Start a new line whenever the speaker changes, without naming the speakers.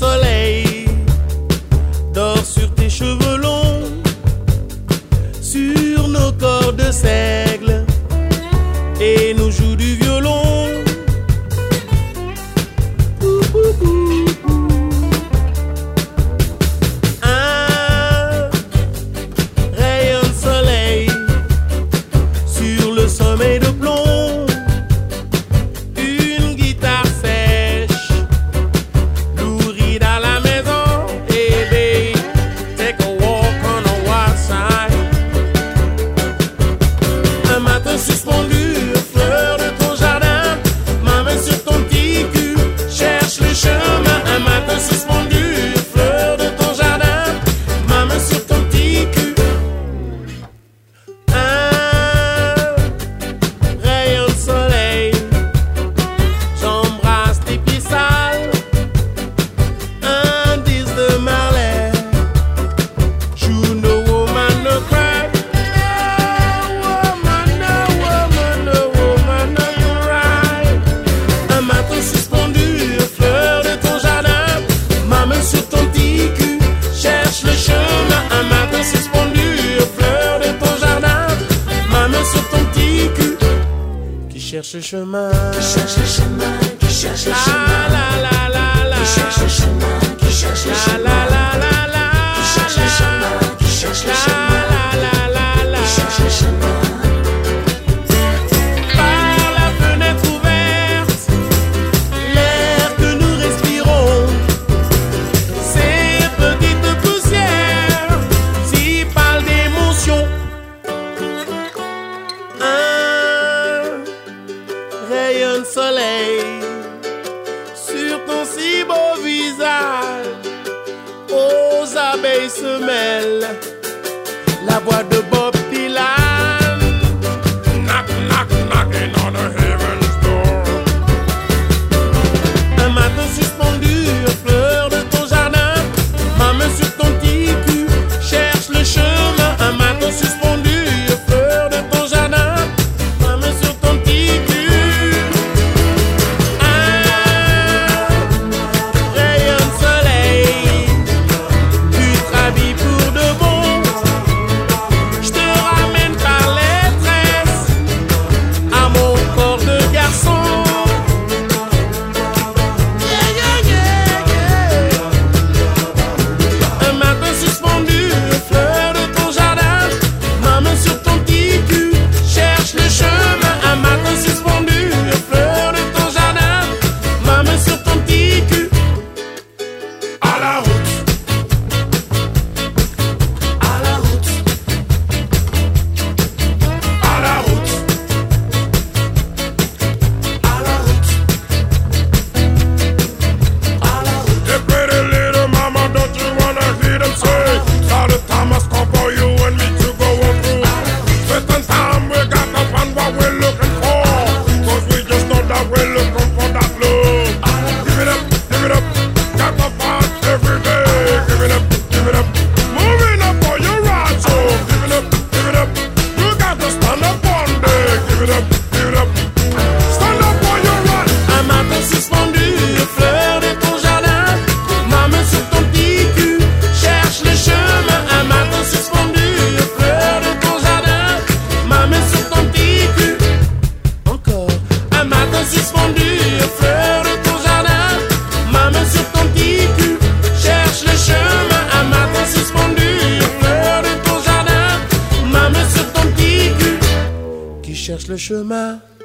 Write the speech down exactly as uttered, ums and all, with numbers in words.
soleil dort sur tes cheveux longs, sur nos corps de seigle, et nous joue du violon. Pou, pou, pou, pou. Un rayon de soleil sur le sommeil de plomb, une guitare sèche lourrie dans la maison. Hey babe, take a walk on the wild side. Un matin suspendu, fleur de ton jardin, ma main sur ton petit cul cherche le chemin. Un matin suspendu, fleur de ton jardin, ma main sur ton petit cul. Un rayon de soleil, j'embrasse tes pieds sales. Un disque de Marley, you know woman no cry. No woman, no woman, no woman no cry. Un matin suspendu, fleur de ton jardin, ma main sur ton petit cul cherche le chemin. Un matin suspendu, fleur de ton jardin, ma main sur ton petit cul qui cherche le chemin.
Qui cherche le chemin, qui cherche le
La
chemin,
la la la la.
qui cherche le chemin, qui cherche le
La
chemin,
la la la la.
qui cherche le chemin, qui cherche le chemin,
La la la la.
qui cherche le chemin.
Par la fenêtre ouverte, l'air que nous respirons, ces petites poussières s'y parlent d'émotion. Un rayon de soleil sur ton si beau visage, aux abeilles se mêle la voix de Bob Dylan. Knock, knock, knocking on the heaven's door. Un matin suspendu, fleur de ton jardin, ma main sur ton petit cul cherche le chemin. Un matin suspendu, fleur de ton jardin, ma main sur ton petit cul. Un rayon de soleil, tu te rhabilles pour de bon. Je te ramène par les tresses à mon corps de garçon. Yeah, yeah, yeah, yeah. Un matin suspendu, fleur de ton jardin, ma main sur ton petit cul cherche le chemin. Un matin suspendu, fleur de ton jardin, ma main sur ton petit cul. À la route,
À la route,
à la route,
à la route, à la route.
Hey, pretty little mama, don't you wanna hear them say? All the time has come for you and me to go on through. Certain time we got to find what we're looking for, cause we just know that we're looking for that love. Give it up, give it up, got to find every day. Give it up, give it up, moving up for your ride. So give it up, give it up, you got to stand up one day. Give it up, give it up, stand up for your ride.
un matin suspendu, fleur de ton jardin, ma main sur ton petit cul cherche le chemin. Un matin suspendu, fleur de ton jardin, ma main sur ton petit cul. Encore. Un matin suspendu, fleur de ton jardin, ma main sur ton petit cul cherche le chemin. Un matin suspendu, fleur de ton jardin, ma main sur ton petit cul qui cherche le chemin.